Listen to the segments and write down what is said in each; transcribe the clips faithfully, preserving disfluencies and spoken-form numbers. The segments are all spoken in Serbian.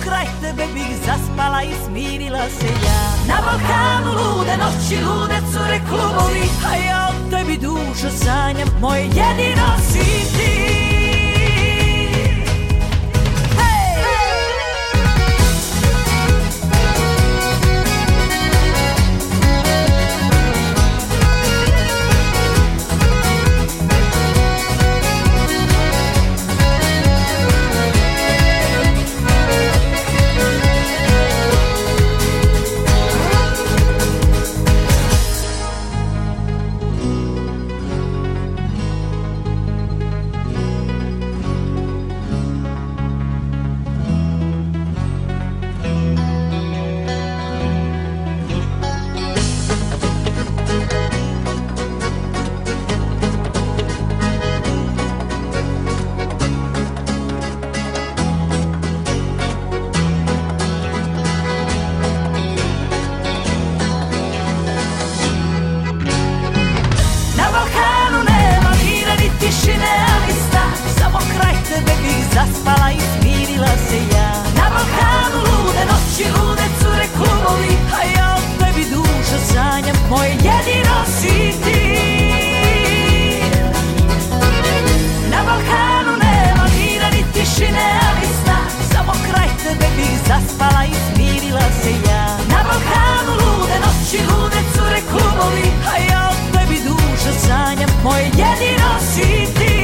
kraj tebe bih zaspala i smirila se ja. Na Balkanu lude noći, lude cure klubovi, a ja o tebi dušo sanjam, moje jedino si ti. Zaspala i smirila se ja. Na Balkanu lude noći, lude cure klubovi, a ja o tebi dušo sanjam, moje jedino si ti. Na Balkanu nema mira ni tišine, ali sna, samo kraj tebe bih zaspala i smirila se ja. Na Balkanu lude noći, lude cure klubovi, a ja o tebi dušo sanjam, moje jedino si ti.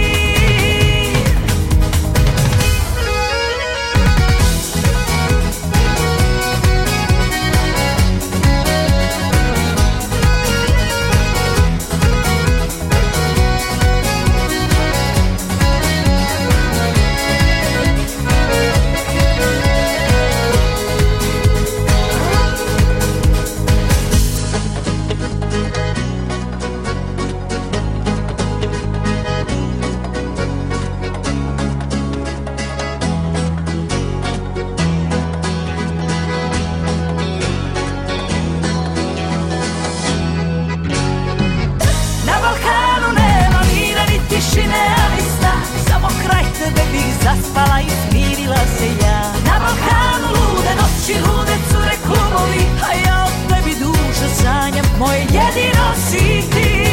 Zaspala i smirila se ja. Na Balkanu lude noći, lude cure klubovi, a ja o tebi dušo sanjam, moje jedino si ti.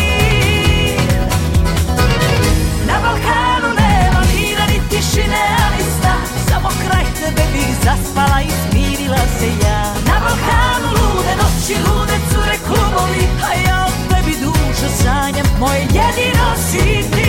Na Balkanu nema mira ni tišine, ali sna, samo kraj tebe bih zaspala i smirila se ja. Na Balkanu lude noći, lude cure klubovi, a ja o tebi dušo sanjam, moje jedino si ti.